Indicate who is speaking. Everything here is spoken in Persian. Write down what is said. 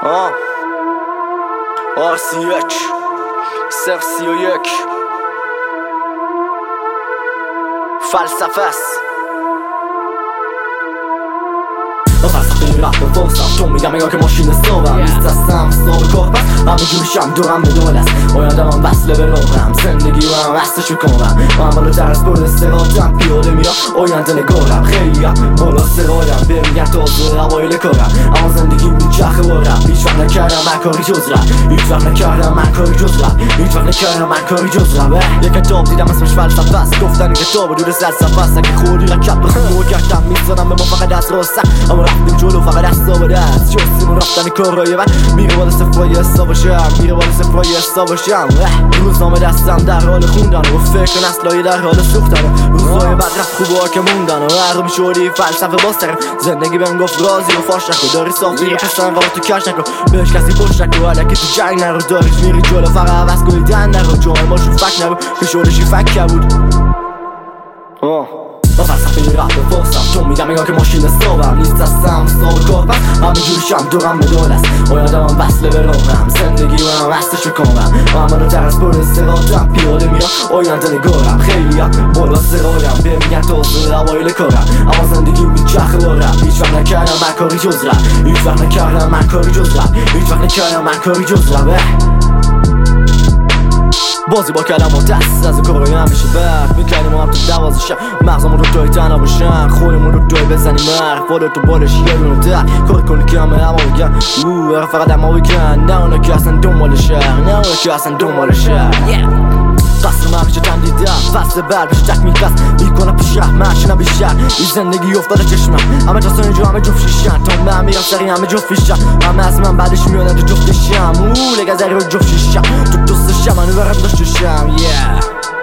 Speaker 1: RC1 031 فلسفه است. فلسفه رپ فرسم چون میگم اگه که ماشین صابم نیست دستم صاب کار پس همه جوشم دورم به دول است آیندم هم وصله به راهم زندگی رو هم وستشو کنم من بالاتر از بر استراتم پیاده میرم آینده نگارم خیلی هم بالا سرایم به میگن تازه اوایل کارم اما زندگی میچرخه با رپ هیچ وقت نکردم من کاری جز رپ هیچ وقت نکردم من کاری جز رپ هیچ وقت نکردم من کاری جز رپ یک کتاب دیدم اسمش فلسفه است گفتن این کتاب دور فلسفه است اگه خوردی رکب بخور کردم میزنم به ما فقط دست راست اما رفتیم جلو فقط دست به دست جستیم و رفتن کارهای من میره بالا صفرای حساب باشم میره بالا صفرای حساب باشم روزنامه دستم در حال خوندن و فکر نسلای در حال سوختن روزهای بعد رفت خوبه که موندن و هر شدی فلسفه باسترم زندگی بهم گفت رازی رو فاش نکن داری صافی رو پسن قرار تو کش نکن بهش کسی پشت نکن علکی تو جنگ نرو داریش میری جلو فقط عوض کنی دن نرو جوه ماشو فک نرو که شورشی فک بود با فلسفه رپ فرسم چون میگم اگه که ماشین صابم نیست دستم صاب کار پس همه جوشم دورم به دول است آیندم هم وصله به راهم زندگی رو هم وستشو کنم من بالاتر از بر استراتم پیاده میرم آینده نگارم خیلی هم بالا سرایم به میگن تازه اوایل کارم اما زندگی میچرخه با رپ هیچ وقت نکردم من کاری جز رپ هیچ وقت نکردم من کاری جز رپ هیچ وقت نکردم من کاری جز رپ بازی با کلم و دست از کارای همیشه برد میکنیم و هم تو 12 شب مغزمون رو توی تنها باشن خودمون رو توی بزنیم مرد فالو تو بالش یه دونه در کار کنی که همه همه بگن فقط همه بگن نه اونا که اصلا دنبال شهر نه اونا که اصلا دنبال شهر قصر من میشه تندیدم فصل بر بشه تکمیل بس میکنم پیش رحم مرشنم بیشتر این زندگی افتاده چشمم همه جاستان اینجا همه جفت شیشن تا من میرم سری همه جفت فیشم همه از من بعدش میادن تو جفتشم لگه زری رو جفت شیشم تو دوستشم منو برم داشتشم